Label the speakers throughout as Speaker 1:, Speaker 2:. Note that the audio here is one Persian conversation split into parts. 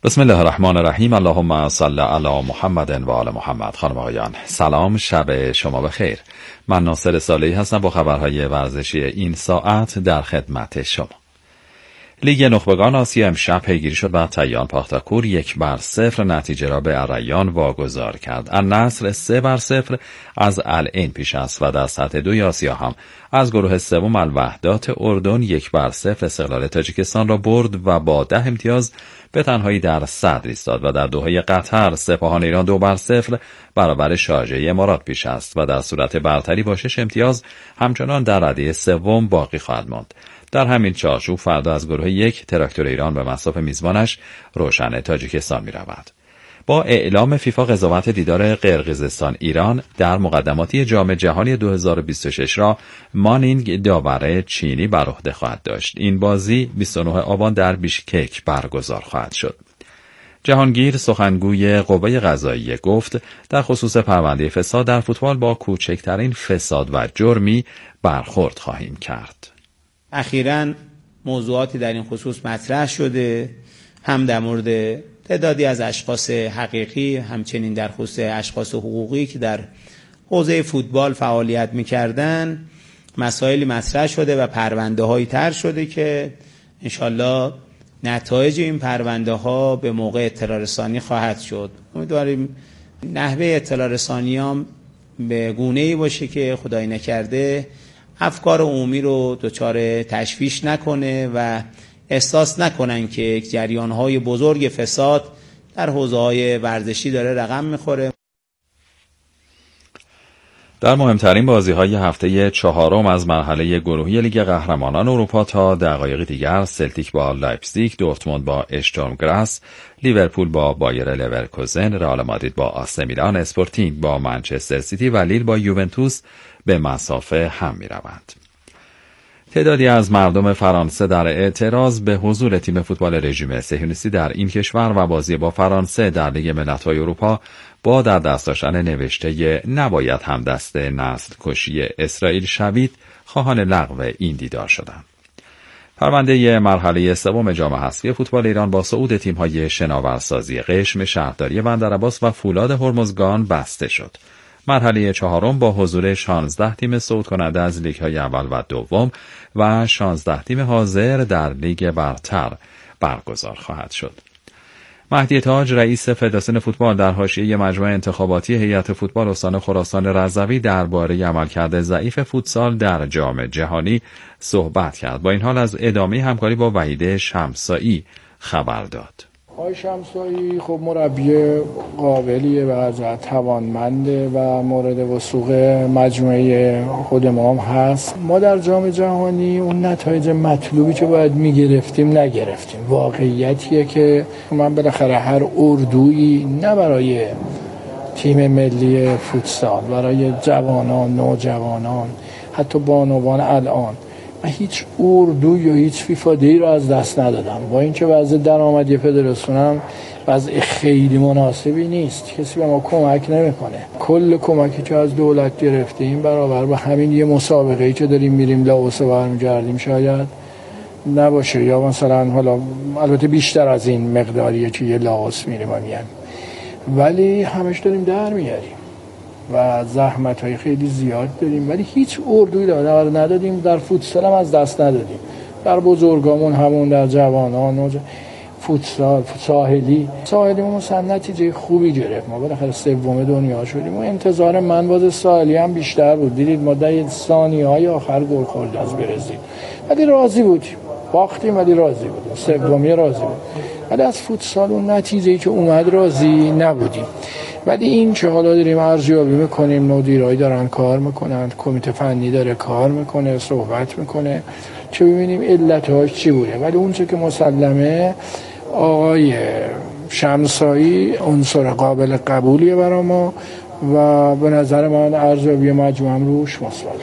Speaker 1: بسم الله الرحمن الرحیم. اللهم صل علی محمد و آل محمد. خانم آقایان سلام، شب شما بخیر. من ناصر صالحی هستم با خبرهای ورزشی این ساعت در خدمت شما. لیگ نخبگان آسیا امشب پیگیری شد و تیان پاختاکور 1-0 نتیجه را به الریان واگذار کرد. النصر 3-0 از العین پیش است و در سطح 2 آسیا هم از گروه سوم الوحدات اردن 1-0 استقلال تاجیکستان را برد و با 10 امتیاز به تنهایی در صدر ایستاد و در دوحه قطر سپاهان ایران 2-0 برابر شارجه امارات پیش است و در صورت برتری با 6 امتیاز همچنان در رده سوم باقی خواهد ماند. در همین چارچوب فردا از گروه 1 تراکتور ایران به مصاف میزبانش روشن تاجیکستان می رود. با اعلام فیفا قضاوت دیدار قرقیزستان ایران در مقدماتی جام جهانی 2026 را مانینگ داور چینی بر عهده خواهد داشت. این بازی 29 آبان در بیشکک برگزار خواهد شد. جهانگیر سخنگوی قوه قضاییه گفت در خصوص پرونده فساد در فوتبال با کوچکترین فساد و جرمی برخورد خواهیم کرد.
Speaker 2: اخیراً موضوعاتی در این خصوص مطرح شده، هم در مورد تعدادی از اشخاص حقیقی، همچنین در خصوص اشخاص حقوقی که در حوزه فوتبال فعالیت می‌کردن مسائلی مطرح شده و پرونده‌هایی طرح شده که انشالله نتایج این پرونده‌ها به موقع اطلاع رسانی خواهد شد. امیدواریم نحوه اطلاع رسانی هم به گونه‌ای باشه که خدای نکرده افکار عمومی رو دچار تشویش نکنه و احساس نکنن که یک جریان‌های بزرگ فساد در حوزه‌های ورزشی داره رقم می‌خوره.
Speaker 1: در مهمترین بازی‌های هفته چهارم از مرحله گروهی لیگ قهرمانان اروپا تا دقایق دیگر سلتیک با لایپزیگ، دورتموند با اشتورم گراس، لیورپول با بایر لورکوزن، رئال مادرید با آسه میلان، اسپورتینگ با منچستر سیتی و لیل با یوونتوس به مسافه هم می‌روند. تعدادی از مردم فرانسه در اعتراض به حضور تیم فوتبال رژیم صهیونیستی در این کشور و بازی با فرانسه در لیگ ملت‌های اروپا با در دست داشتن نوشته نباید همدست نسل کشی اسرائیل شوید خواهان لغو این دیدار شدند. پرونده مرحله سوم جام حذفی فوتبال ایران با صعود تیم‌های شناورسازی قشم، شهرداری بندرعباس و فولاد هرمزگان بسته شد. مرحله چهارم با حضور 16 تیم صعود کننده از لیگ‌های اول و دوم و 16 تیم حاضر در لیگ برتر برگزار خواهد شد. مهدی تاج رئیس فدراسیون فوتبال در حاشیه مجمع انتخاباتی هیئت فوتبال استان خراسان رضوی درباره عملکرد ضعیف فوتسال در جام جهانی صحبت کرد. با این حال از ادامه همکاری با وحید شمسایی خبر داد.
Speaker 3: آقای شمسایی خب مربی قابلیه و از توانمنده و مورد وثوق مجموعه خود ما هم هست. ما در جام جهانی اون نتایج مطلوبی که باید میگرفتیم نگرفتیم. واقعیتیه که من بالاخره هر اردویی نه برای تیم ملی فوتسال، برای جوانان، نوجوانان، حتی بانوان الان هیچ اردو یا هیچ فیفاده‌ای رو از دست ندادم. با اینکه وضع درآمدی فدراسیون هم وضع خیلی مناسبی نیست، کسی به ما کمک نمیکنه. کل کمکی که از دولت گرفتیم برابر با همین یه مسابقه‌ای که داریم میریم لاوس و برمیگردیم شاید نباشه، یا مثلا حالا البته بیشتر از این مقداریه که یه لاوس میریم و میایم، ولی همش داریم در میاریم و زحمت‌های خیلی زیاد داریم، ولی هیچ اردویی ندادیم. در فوتسال هم از دست ندادیم. در بزرگامون همون در جوانان فوتسال ساحلی مثلا نتیجه خوبی گرفت. ما بالاخره سوم دنیا شدیم و انتظار من باز ساحلی هم بیشتر بود. دیدید ما در ثانیه‌های آخر گل خوردیم از برزیل، ولی راضی بودیم. باختیم ولی راضی بودیم. سومی راضی بود. ولی از فوتسال اون نتیجه‌ای که اومد راضی نبودیم. ولی این که حالا داریم ارزیابی میکنیم، مدیرایی دارن کار میکنن، کمیته فنی داره کار میکنه، صحبت میکنه که ببینیم علتهاش چی بوده. ولی اون چه که مسلمه آقای شمسایی عنصر قابل قبولیه برای ما و به نظر من ارزیابی مجموعه روش مثبت.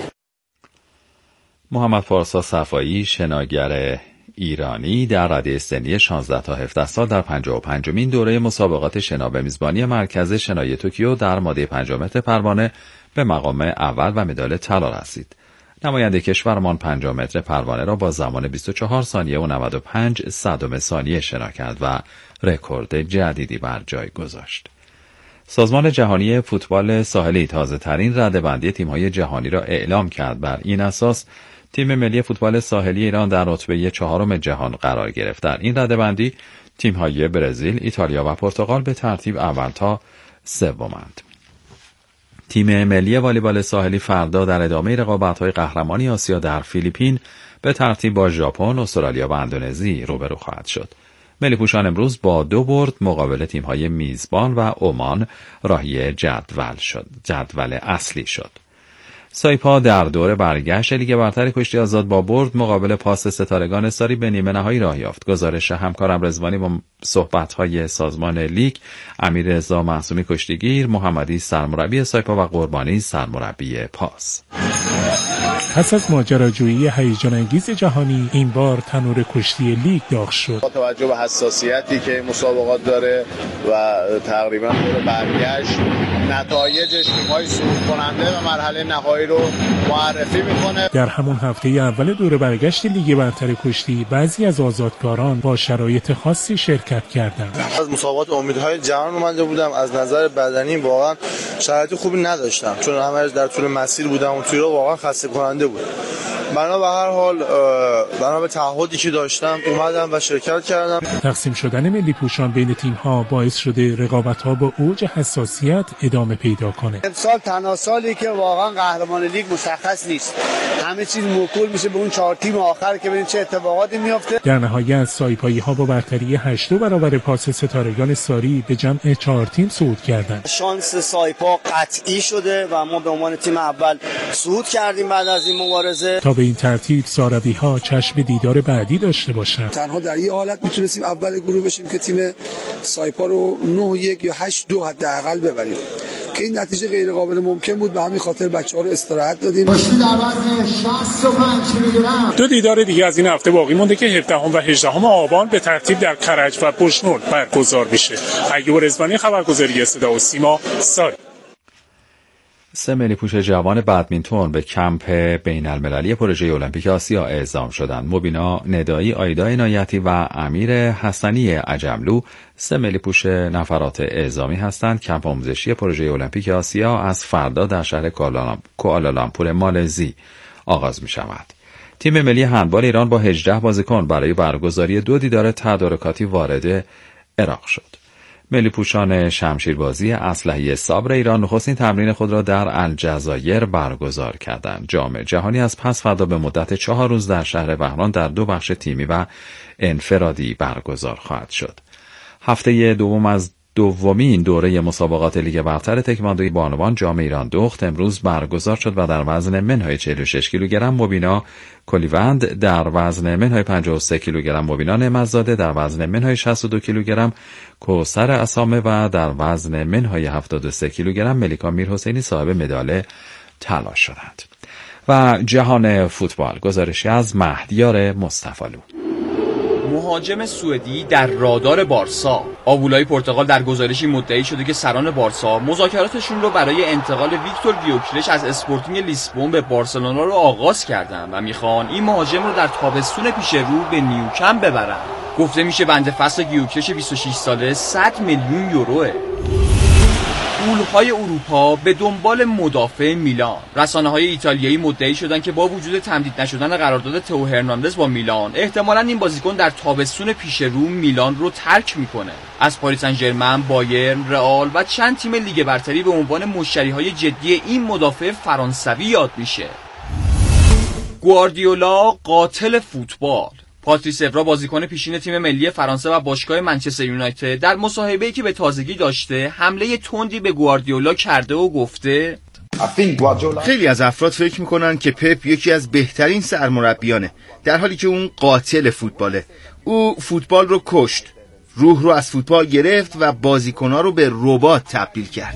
Speaker 1: محمد پارسا صفایی شناگر ایرانی در رده سنی 16 تا 17 سال در 55مین دوره مسابقات شنا به میزبانی مرکز شنای توکیو در ماده 5 متر پروانه به مقام اول و مدال طلا رسید. نماینده کشورمان 50 متر پروانه را با زمان 24 ثانیه و 95 صدم ثانیه شنا کرد و رکورد جدیدی بر جای گذاشت. سازمان جهانی فوتبال ساحلی تازه‌ترین رده‌بندی تیم‌های جهانی را اعلام کرد. بر این اساس تیم ملی فوتبال ساحلی ایران در رتبه 4 جهان قرار گرفت. در این رده‌بندی تیم‌های برزیل، ایتالیا و پرتغال به ترتیب اول تا سومند. تیم ملی والیبال ساحلی فردا در ادامه رقابت‌های قهرمانی آسیا در فیلیپین به ترتیب با ژاپن، استرالیا و اندونزی روبرو خواهد شد. ملی پوشان امروز با 2 برد مقابل تیم‌های میزبان و عمان راهی جدول اصلی شد. سایپا در دور برگشت لیگ برتر کشتی آزاد با برد مقابل پاس ستارگان ساری به نیمه نهایی راه یافت. گزارش همکارم رضوانی با صحبت‌های سازمان لیگ، امیر رضا معصومی کشتیگیر، محمدی سرمربی سایپا و قربانی سرمربی پاس.
Speaker 4: پس از ماجراجویی هیجان انگیز جهانی، این بار تنور کشتی لیگ داغ شد.
Speaker 5: با توجه به حساسیتی که مسابقات داره و تقریبا دور برگشت، نتایجش تیم‌های صعود کننده و مرحله نهایی رو معرفی میکنه.
Speaker 4: در همون هفته اول دور برگشت لیگ برتر کشتی، بعضی از آزادکاران با شرایط خاصی شرکت کردند.
Speaker 6: از مسابقات امیدهای جهان اومده بودم، از نظر بدنی واقعا شرایط خوبی نداشتم، چون همه در طول مسیر بودم و تیرا واقعا خسته کننده بود. بنا به هر حال، بنا به تعهدی که داشتم اومدم و شرکت کردم.
Speaker 4: تقسیم شدن ملی پوشان بین تیم‌ها باعث شده رقابت‌ها با اوج حساسیت ادامه پیدا کنه.
Speaker 7: امسال تنها سالی که واقعا قهرمان لیگ مشخص نیست. همه چیز موکول میشه به اون 4 تیم آخر که ببین چه اتفاقاتی میفته.
Speaker 4: در نهایت سایپایی‌ها با برتری 8 برابر پاس ستارگان ساری به جمع 4 تیم صعود کردند.
Speaker 7: شانس سایپا قطعی شده و ما به عنوان تیم اول صعود کردیم بعد از این مبارزه.
Speaker 4: تا به این ترتیب ساروی‌ها چشم دیدار بعدی داشته باشند.
Speaker 8: تنها در این حالت میتونستیم اول گروه بشیم که تیم سایپا رو 9-1 یا 8-2 حداقل ببریم که این نتیجه غیر قابل ممکن بود. به همین خاطر بچه‌ها رو استراحت دادیم.
Speaker 4: دو دیدار دیگه از این هفته باقی مونده که 17 و 18 آبان به ترتیب در کرج و بوشنور برگزار میشه. ایوب رضوانی، خبرگزاری صدا و سیما، ساری.
Speaker 1: 3 ملی پوش جوان بدمینتون به کمپ بین المللی پروژه المپیک آسیا اعزام شدند. مبینا ندایی، آیدا عنایتی و امیر حسنی عجملو 3 ملی پوش نفرات اعزامی هستند. کمپ آموزشی پروژه المپیک آسیا از فردا در شهر کوالالامپور مالزی آغاز می شود. تیم ملی هندبال ایران با 18 بازیکن برای برگزاری 2 دیدار تدارکاتی وارد عراق شد. ملی پوشان شمشیربازی اسلحه‌ای صبر ایران نخستین تمرین خود را در الجزایر برگزار کردند. جام جهانی از پس فردا به مدت 4 روز در شهر وهران در 2 بخش تیمی و انفرادی برگزار خواهد شد. هفته دوم از دومین دوره مسابقات لیگ برتر تکواندوی بانوان جام ایران دخت امروز برگزار شد و در وزن منهای 46 کیلوگرم مبینا کلیوند، در وزن منهای 53 کیلوگرم مبینا نعمت‌زاده، در وزن منهای 62 کیلوگرم کوثر اسامه و در وزن منهای 73 کیلوگرم ملیکا میرحسینی صاحب مدال طلا شدند. و جهان فوتبال، گزارشی از مهدیار مصطفی‌لو.
Speaker 9: مهاجم سوئدی در رادار بارسا. آبولای پرتغال در گزارشی مدعی شده که سران بارسا مذاکراتشون رو برای انتقال ویکتور گیوکرش از اسپورتینگ لیسبون به بارسلونا رو آغاز کردن و میخوان این مهاجم رو در تابستون پیش رو به نیوکمپ ببرن. گفته میشه بند فصل گیوکرش 26 ساله 100 میلیون یوروه. پول‌های اروپا به دنبال مدافع میلان. رسانه‌های ایتالیایی مدعی شدند که با وجود تمدید نشدن قرارداد تئو هرناندز با میلان، احتمالاً این بازیکن در تابستون پیش رو میلان رو ترک میکنه. از پاریس سن ژرمن، بایرن، رئال و چند تیم لیگ برتری به عنوان مشتری‌های جدی این مدافع فرانسوی یاد میشه. گواردیولا قاتل فوتبال. پاتریس اورا بازیکن پیشین تیم ملی فرانسه و باشگاه منچستر یونایتد در مصاحبه‌ای که به تازگی داشته حمله تندی به گواردیولا کرده و گفته
Speaker 10: خیلی از افراد فکر میکنن که پپ یکی از بهترین سرمربیانه، در حالی که اون قاتل فوتباله. او فوتبال رو کشت، روح رو از فوتبال گرفت و بازیکن‌ها رو به ربات تبدیل کرد.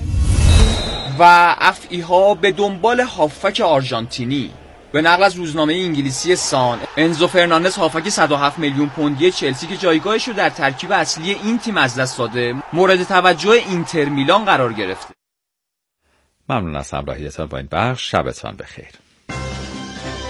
Speaker 9: و افعی‌ها به دنبال هافک آرژانتینی. به نقل از روزنامه انگلیسی سان، انزو فرناندز هافک 107 میلیون پوندی چلسی که جایگاهش رو در ترکیب اصلی این تیم از دست داده، مورد توجه اینتر میلان قرار گرفته.
Speaker 1: ممنون از همراهیتان با این بخش. شبتان بخیر.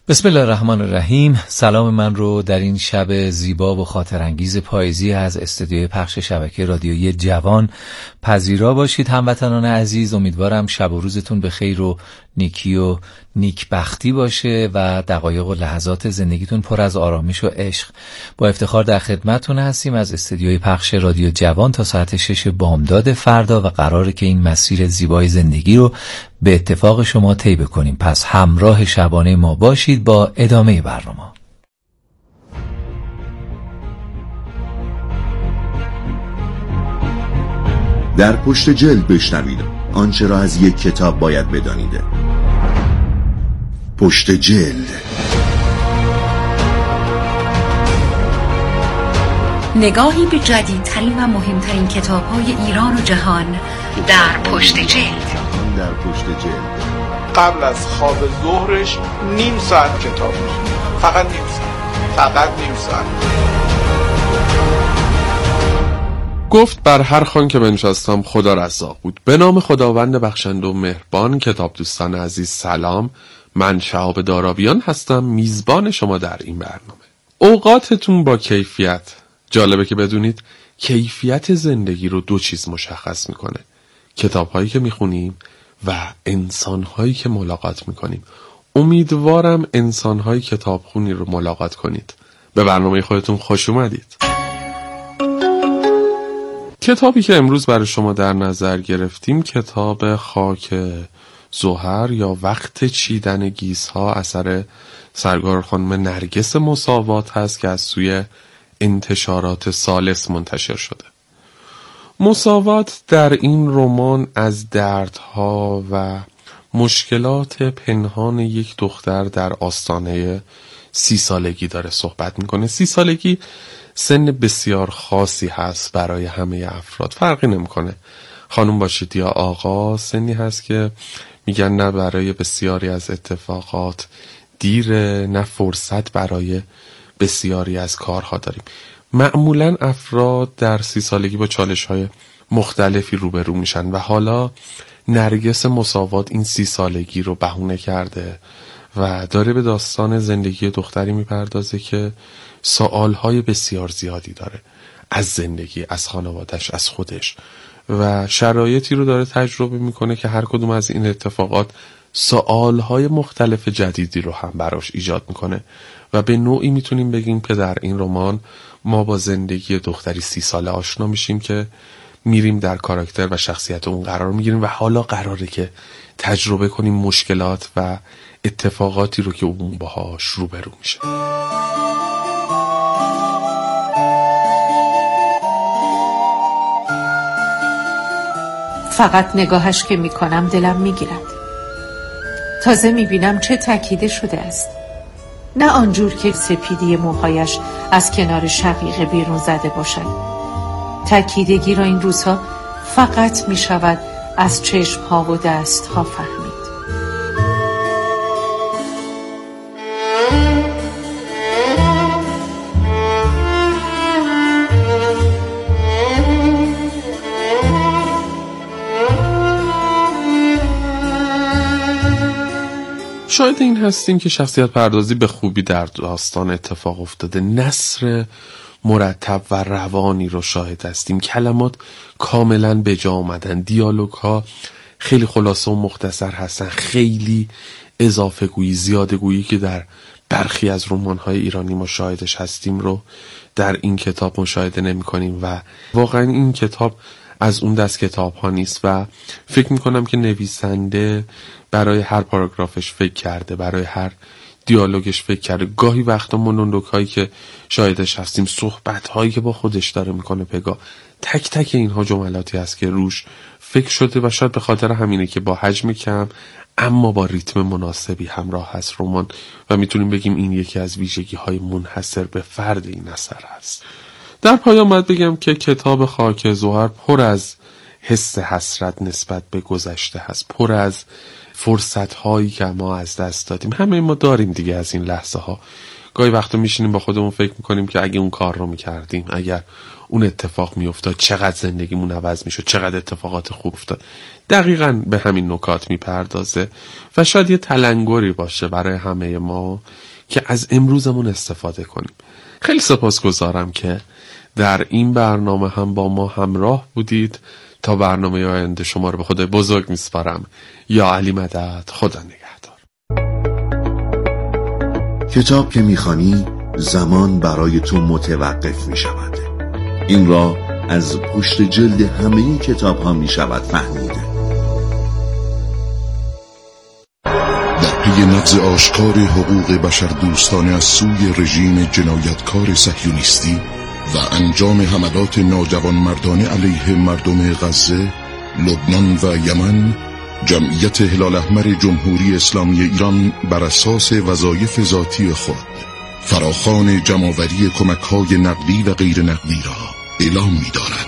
Speaker 11: بسم الله الرحمن الرحیم. سلام من رو در این شب زیبا و خاطرانگیز پاییزی از استودیوی پخش شبکه رادیویی جوان پذیرا باشید. هموطنان عزیز، امیدوارم شب و روزتون به خیر و نیکی و نیکبختی باشه و دقایق و لحظات زندگیتون پر از آرامش و عشق. با افتخار در خدمتتون هستیم از استودیوی پخش رادیو جوان تا ساعت 6 بامداد فردا و قراره که این مسیر زیبای زندگی رو به اتفاق شما طی بکنیم. پس همراه شبانه ما باشید با ادامه برنامه.
Speaker 12: در پشت جلد بشنوید آنچه را از یک کتاب باید بدانید. پشت جلد،
Speaker 13: نگاهی به جدیدترین و مهمترین کتاب‌های ایران و جهان در پشت جلد.
Speaker 12: در پشت جلد
Speaker 14: قبل از خواب ظهرش نیم ساعت کتاب می‌خونه. فقط نیم ساعت.
Speaker 15: گفت بر هر خوان که بنشستم خدا رزاق بود. به نام خداوند بخشنده و مهربان. کتاب دوستان عزیز سلام، من شهاب دارابیان هستم، میزبان شما در این برنامه. اوقاتتون با کیفیت. جالبه که بدونید کیفیت زندگی رو دو چیز مشخص میکنه: کتاب‌هایی که میخونیم و انسان‌هایی که ملاقات میکنیم. امیدوارم انسان‌های کتابخونی رو ملاقات کنید. به برنامه خودتون خوش اومدید. کتابی که امروز برای شما در نظر گرفتیم کتاب خاک زهر یا وقت چیدن گیس‌ها اثر سرکار خانم نرگس مساوات هست که از سوی انتشارات ثالث منتشر شده. مساوات در این رمان از دردها و مشکلات پنهان یک دختر در آستانه 30 سالگی داره صحبت میکنه. 30 سالگی سن بسیار خاصی هست برای همه افراد، فرقی نمیکنه خانم باشید یا آقا. سنی هست که میگن نه برای بسیاری از اتفاقات دیره، نه فرصت برای بسیاری از کارها داریم. معمولا افراد در 30 سالگی با چالش‌های مختلفی روبرو میشن و حالا نرگس مساوات این 30 سالگی رو بهونه کرده و داره به داستان زندگی دختری میپردازه که سوالهای بسیار زیادی داره از زندگی، از خانوادش، از خودش و شرایطی رو داره تجربه میکنه که هر کدوم از این اتفاقات سوالهای مختلف جدیدی رو هم براش ایجاد میکنه و به نوعی میتونیم بگیم که در این رمان ما با زندگی دختری 30 ساله آشنا میشیم که میریم در کاراکتر و شخصیت اون قرار میگیریم و حالا قراره که تجربه کنیم مشکلات و اتفاقاتی رو که اون باهاش روبرو میشه.
Speaker 16: فقط نگاهش که میکنم دلم میگیرد. تازه میبینم چه تاکیده شده است. نه آنجور که سپیدی موهایش از کنار شقیقه بیرون زده باشد. تاکیدگی را این روزها فقط میشود از چشمها و دستها فهمید.
Speaker 15: شاید این هستیم که شخصیت پردازی به خوبی در داستان اتفاق افتاده. نثر مرتب و روانی رو شاهد هستیم. کلمات کاملا به جا آمدن. دیالوگ ها خیلی خلاصه و مختصر هستن. خیلی اضافه گویی، زیاده گویی که در برخی از رمان های ایرانی ما شاهدش هستیم رو در این کتاب مشاهده نمی کنیم و واقعا این کتاب از اون دست کتاب ها نیست و فکر می کنم که نویسنده برای هر پاراگرافش فکر کرده، برای هر دیالوگش فکر کرده. گاهی وقتا مونولوگ هایی که شاهدش هستیم، صحبت هایی که با خودش داره میکنه پگاه، تک تک اینها جملاتی هست که روش فکر شده و شاید به خاطر همینه که با حجم کم اما با ریتم مناسبی همراه هست رمان و میتونیم بگیم این یکی از ویژگی های منحصر به فرد این اثر هست. در پایان باید بگم که کتاب خاک زهر پر از حس حسرت نسبت به گذشته هست، پر از فرصت هایی که ما از دست دادیم. همه ما داریم دیگه از این لحظه ها. گاهی وقتا میشینیم با خودمون فکر میکنیم که اگه اون کار رو میکردیم، اگر اون اتفاق میافتاد چقدر زندگیمون عوض میشد، چقدر اتفاقات خوب افتاد. دقیقاً به همین نکات میپردازه و شاید یه تلنگری باشه برای همه ما که از امروزمون استفاده کنیم. خیلی سپاسگزارم که در این برنامه هم با ما همراه بودید. تا برنامه آینده شما رو به خدای بزرگ میسپارم. یا علی مدد. خدا نگهدار.
Speaker 12: کتاب که میخوانی زمان برای تو متوقف میشود. این را از پشت جلد همه کتاب ها میشود فهمید.
Speaker 17: در پی نقض آشکار حقوق بشر دوستانه از سوی رژیم جنایتکار صهیونیستی و انجام حملات ناجوانمردانه علیه مردم غزه، لبنان و یمن، جمعیت هلال احمر جمهوری اسلامی ایران بر اساس وظایف ذاتی خود فراخوان جمع‌آوری کمک‌های نقدی و غیر نقدی را اعلام می‌دارد.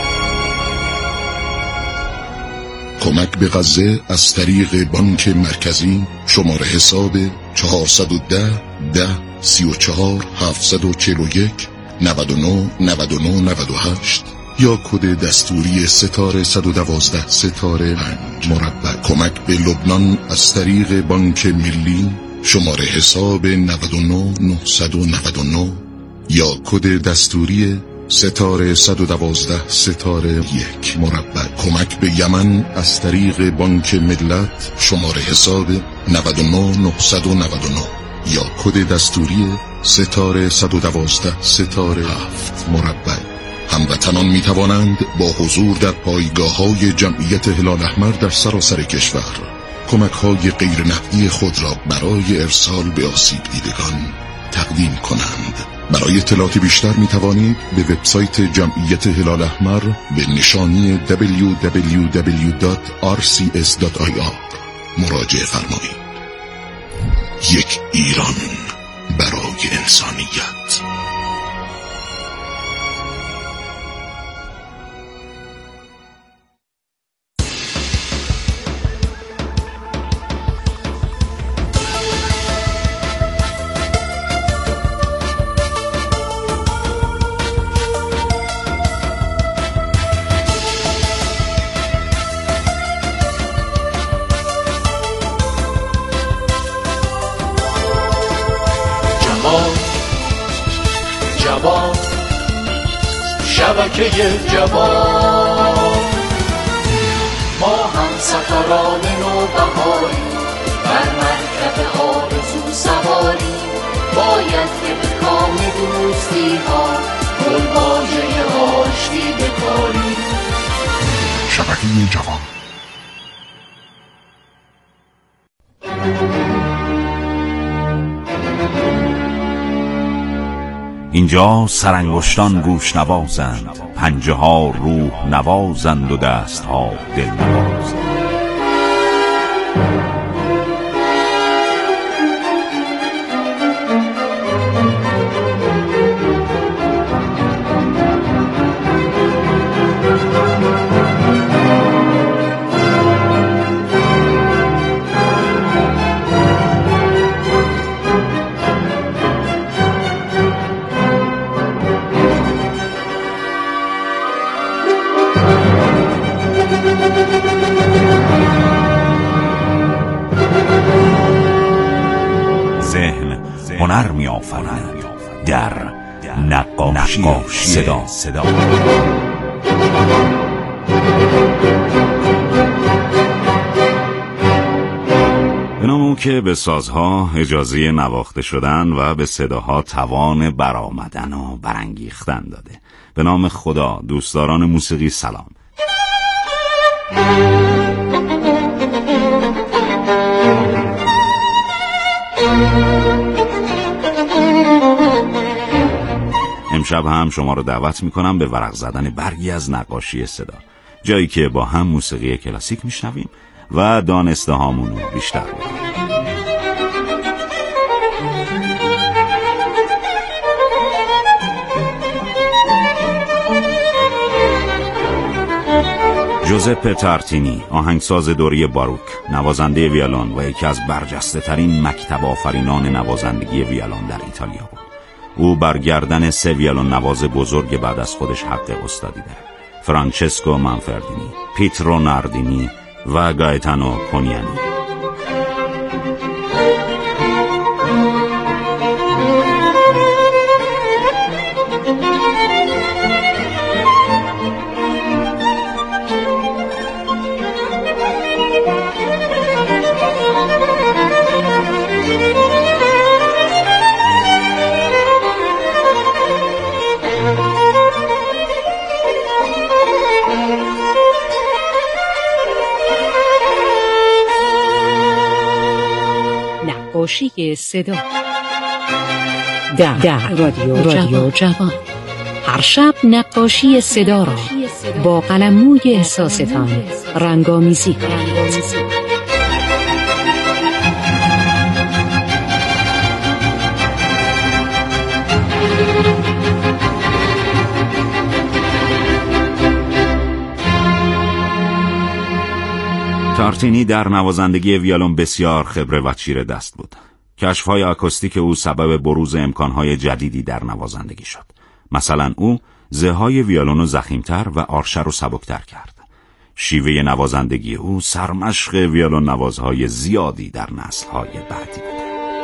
Speaker 17: کمک به غزه از طریق بانک مرکزی شماره حساب 410 10 34 741 99 99 98 یا کد دستوری ستاره 112 ستاره 5 مربع. کمک به لبنان از طریق بانک ملی شماره حساب 99 999 یا کد دستوری ستاره 112 ستاره 1 مربع. کمک به یمن از طریق بانک ملت شماره حساب 99 999 یا کد دستوری ستاره 112 ستاره 7 مربع. هموطنان می توانند با حضور در پایگاه‌های جمعیت هلال احمر در سراسر کشور کمک‌های غیر نقدی خود را برای ارسال به آسیب دیدگان تقدیم کنند. برای اطلاعات بیشتر می توانید به وبسایت جمعیت هلال احمر به نشانی www.rcs.ir مراجعه فرمایید. یک ایران برای انسانیت.
Speaker 18: شبکه جوان ما هم سفران نوبهاری بر مرکب آرزو سواری باید که به کام دوستی ها گلواژه آشتی بکاری.
Speaker 17: شبکه جوان.
Speaker 19: اینجا سرانگشتان گوش نوازند، پنجه ها روح نوازند و دست ها دل نوازند. هنر می آفرند در نقاشی صدا. به نام او که به سازها اجازه نواخته شدن و به صداها توان برآمدن و برانگیختن داده. به نام خدا. دوستداران موسیقی سلام. امشب هم شما رو دعوت میکنم به ورق زدن برگی از نقاشی صدا، جایی که با هم موسیقی کلاسیک میشنویم و دانسته هامون رو بیشتر میکنیم. ژوزپه تارتینی، آهنگساز دوره باروک، نوازنده ویولون و یکی از برجسته ترین مکتب آفرینان نوازندگی ویولون در ایتالیا بود. او بر گردن 3 ویولون نواز بزرگ بعد از خودش حق استادی داره: فرانچسکو مانفردینی، پیترو ناردینی و گایتانو پونیانی.
Speaker 13: نقاشی صدا در رادیو جوان. هر شب نقاشی صدا را با قلموی احساستان رنگامیزی کنید.
Speaker 19: تارتینی در نوازندگی ویولون بسیار خبره و چیره دست بود. کشف‌های آکوستیک او سبب بروز امکان‌های جدیدی در نوازندگی شد. مثلا او زه‌های ویولون رو ضخیم‌تر و آرشه رو سبک‌تر کرد. شیوه نوازندگی او سرمشق ویولون نوازهای زیادی در نسل‌های بعدی بود.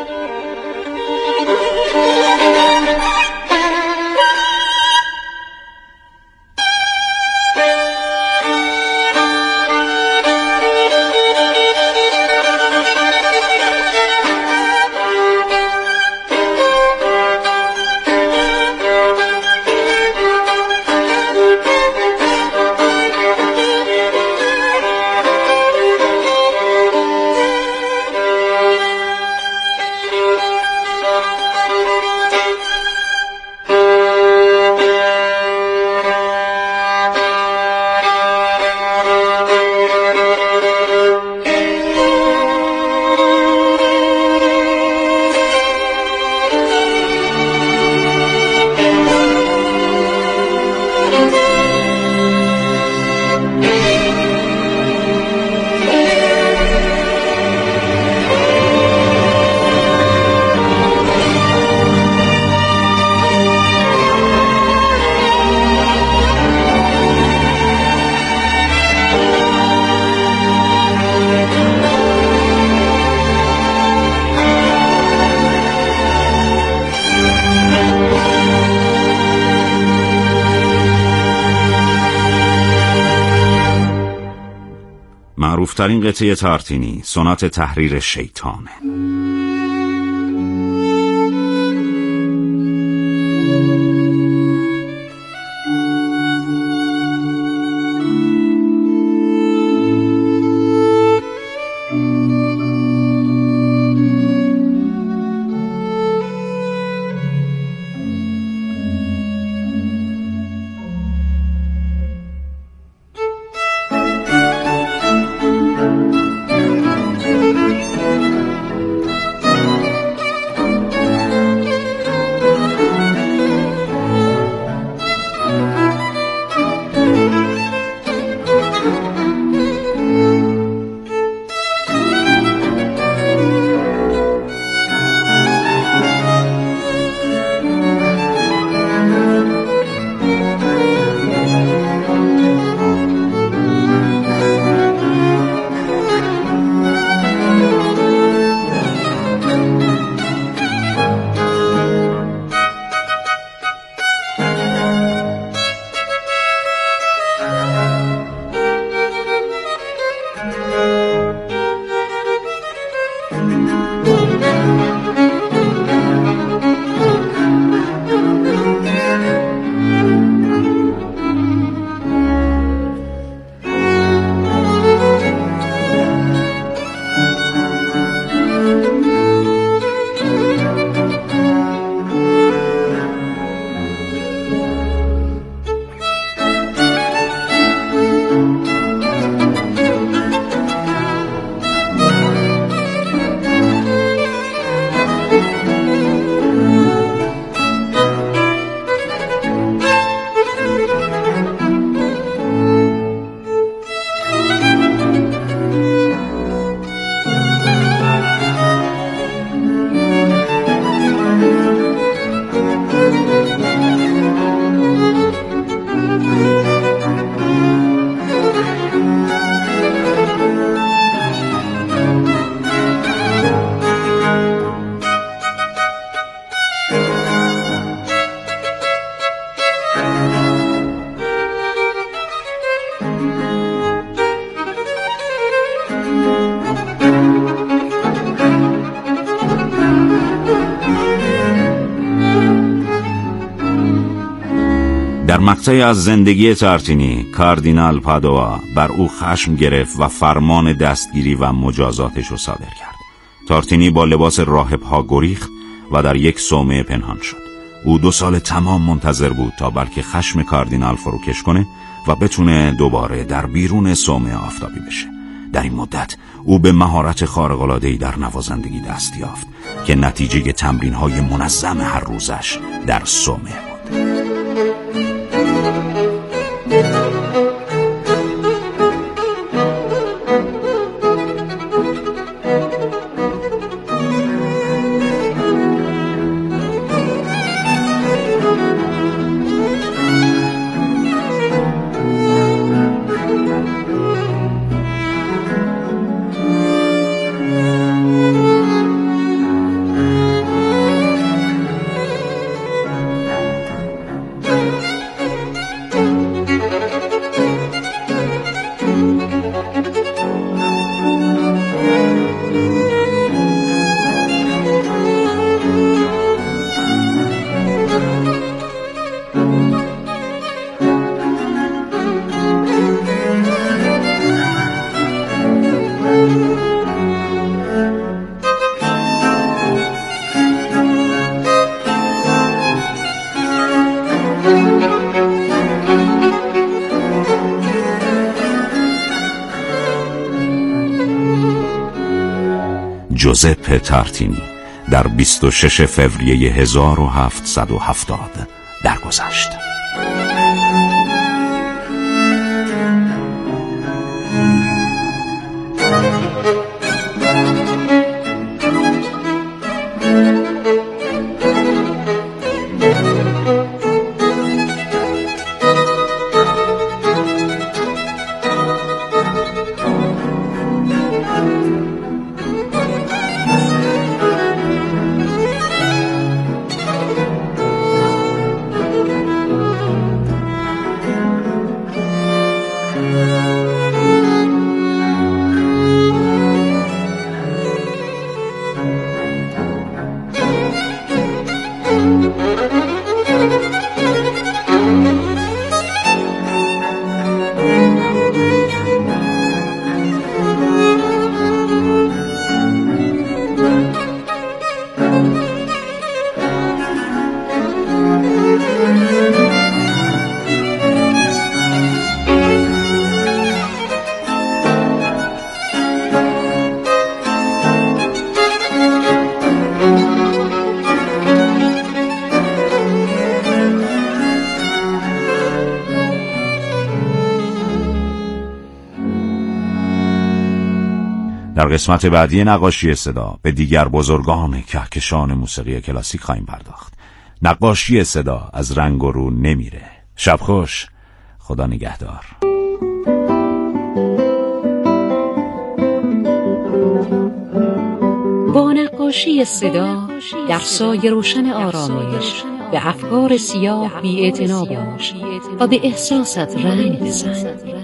Speaker 19: معروفترین قطعه تارتینی سونات تحریر شیطانه. مقطعی از زندگی تارتینی، کاردینال پادوا بر او خشم گرفت و فرمان دستگیری و مجازاتش رو صادر کرد. تارتینی با لباس راهب‌ها گریخت و در یک صومعه پنهان شد. او 2 سال تمام منتظر بود تا بلکه خشم کاردینال فروکش کنه و بتونه دوباره در بیرون صومعه آفتابی بشه. در این مدت او به مهارت خارق‌العاده‌ای در نوازندگی دست یافت که نتیجه تمرین‌های منظم هر روزش در صومعه بود. جوزپه تارتینی در 26 فوریه 1770 درگذشت. در قسمت بعدی نقاشی صدا به دیگر بزرگان کهکشان موسیقی کلاسیک خواهیم پرداخت. نقاشی صدا از رنگ و رو نمیره. شب خوش، خدا نگهدار.
Speaker 13: با نقاشی صدا در سایه روشن آرامش به افکار سیاه بی‌اعتنا باش و به احساست رنگ بزن.